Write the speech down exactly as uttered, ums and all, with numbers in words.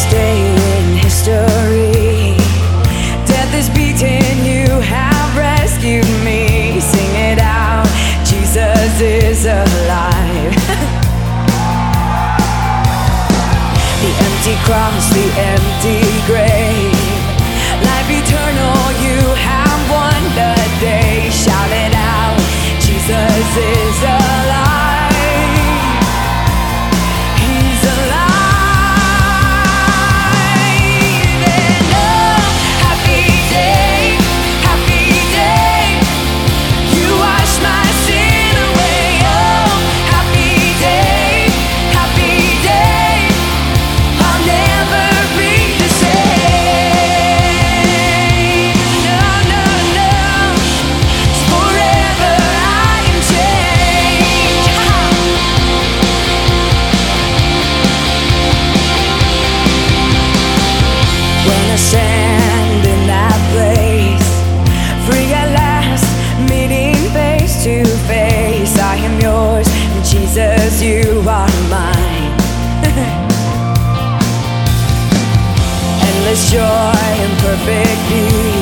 day in history. Death is beaten, you have rescued me. Sing it out, Jesus is alive. The empty cross, the empty grave, life eternal, you have won the day. Shout it out, Jesus is alive. He's alive. And oh, happy day, happy day, you wash my sin away. Oh, happy day, happy day, I'll never be the same. No, no, no, forever I am changed. When I stand in that place, free at last, meeting face to face, I am yours, and Jesus, you are mine. Endless joy and perfect peace.